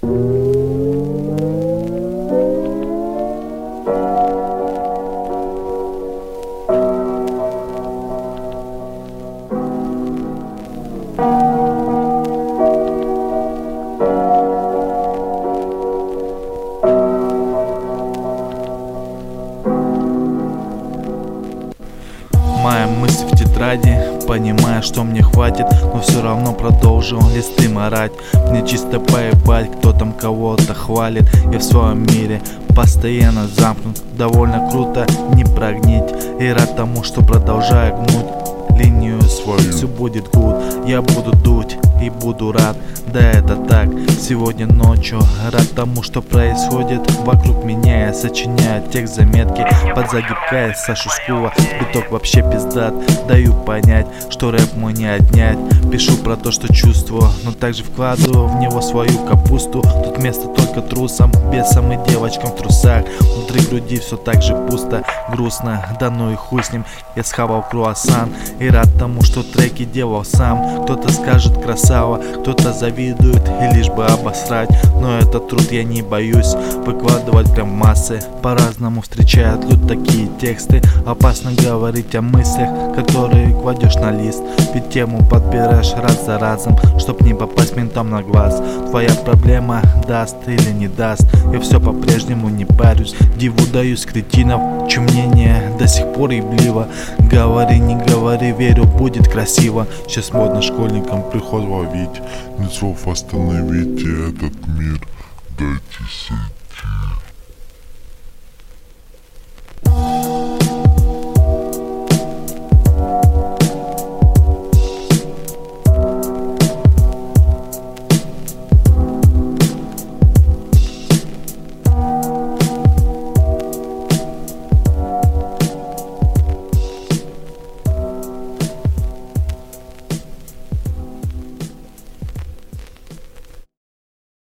Моя мысль в тетради, понимая, что мне хватит, но все равно продолжил листы марать. Мне чисто поебать, кто там кого-то хвалит. Я в своем мире постоянно замкнут. Довольно круто не прогнить, и рад тому, что продолжаю гнуть линию свою. Все будет good, я буду дуть и буду рад. Да, это так, сегодня ночью рад тому, что происходит вокруг меня. Я сочиняю текст, заметки, подзагибкаясь Сашу Скула. Биток вообще пиздат, даю понять, что рэп мой не отнять. Пишу про то, что чувствую, но также вкладываю в него свою капусту. Тут место только трусам, бесам и девочкам в трусах. Внутри груди все так же пусто, грустно, да ну и хуй с ним. Я схавал круассан и рад тому, что треки делал сам. Кто-то скажет красава, кто-то завидует и лишь бы обосрать. Но этот труд я не боюсь выкладывать прям массы. По-разному встречают люди такие тексты. Опасно говорить о мыслях, которые кладешь на лист. Ведь тему подбираешь раз за разом, чтоб не попасть ментам на глаз. Твоя проблема даст или не даст, я все по-прежнему не парюсь. Диву даюсь кретинов, чье мнение до сих пор ебливо. Говори, не говори, верю, будет красиво. Сейчас модно школьникам приход ловить, нет слов остановите этот мир, дайте сеть.